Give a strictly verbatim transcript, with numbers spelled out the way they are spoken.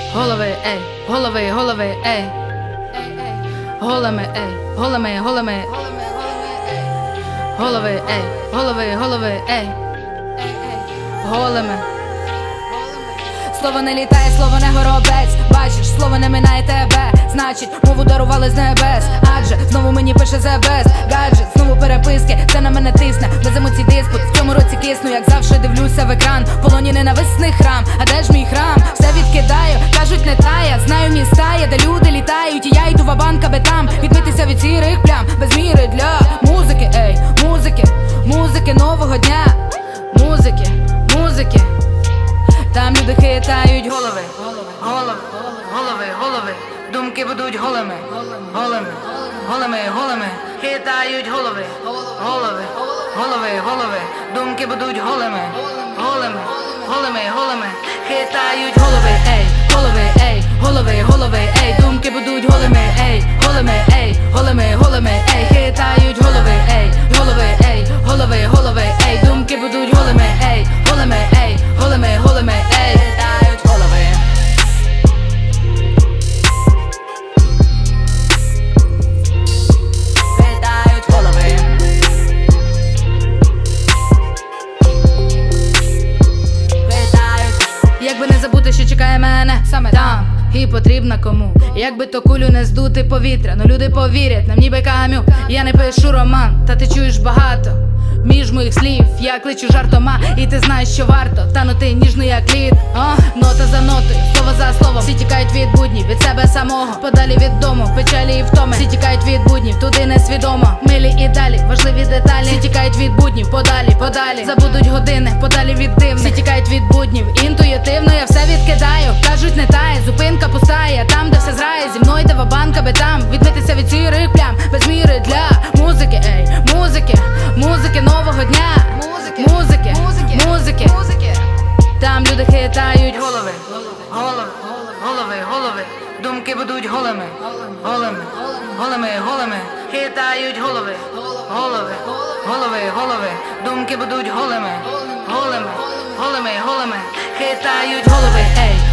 Голови, ей, голови, голови, ей. Голими, ей, голими, голими. Голови, ей, голови, голови, ей. Голими. Слово не літає, слово не горобець. Бачиш, слово не минає тебе. Значить, мову дарували з небес. Адже знову мені пише ЗБС. Гаджет, знову переписки, це на мене тисне. Без емоцій диспут, в цьому році кисну. Як завжди дивлюся в екран. В полоні ненависних храм, а де ж мій храм? Все відкидаю, кажуть не тая. Знаю міста є, де люди літають. І я йду в банк, аби там відмитися від сірих плям. Без міри для музики, ей, музики, музики нового дня. Музики, музики. Там люди хитають голови, Голови, голови, голови. Думки будуть голими, голими, голими, голими. Хитають голови, голови, голови, голови. Думки будуть голими, голими, голими, голими. Хитають голови, ей, голови, ей, голови, голови, ей. Думки будуть голими, ей, голими, ей, голими, голими, ей. Хитають голови, ей, голови, ей, голови, голови, ей. Думки будуть голими, ей, голими, ей, голими, голими, ей. Хитають голови. Хитають голови. Хитають. Якби не забути, що чекає мене саме там і потрібна кому. Якби то кулю не здути повітря, ну люди повірять нам ніби кам'ю. Я не пишу роман, та ти чуєш багато між моїх слів, я кличу жартома. І ти знаєш, що варто танути ніжно, як лід. О, нота за нотою, слово за словом. Всі тікають від буднів, від себе самого. Подалі від дому, печалі і втоми. Всі тікають від буднів, туди несвідомо. Милі і далі, важливі деталі. Всі тікають від буднів, подалі, подалі. Забудуть години, подалі від дивних. Всі тікають від буднів, інтуїтивно я все відкидаю. Кажуть не тає, зупинка пустає. Там, де все зрає, зі мною йде ва-банк, аби там відмитися від сірих плям. Без міри для музики, ей, музики, музики нового дня. Музики, музики, музики, музики. Там люди хитають голови, голови, голови, голови. Думки будуть голими, голими, голими, голими. Хитають голови, голови, голови, голови. Думки будуть голими, голими, голими, голими. Хитають голови, ей.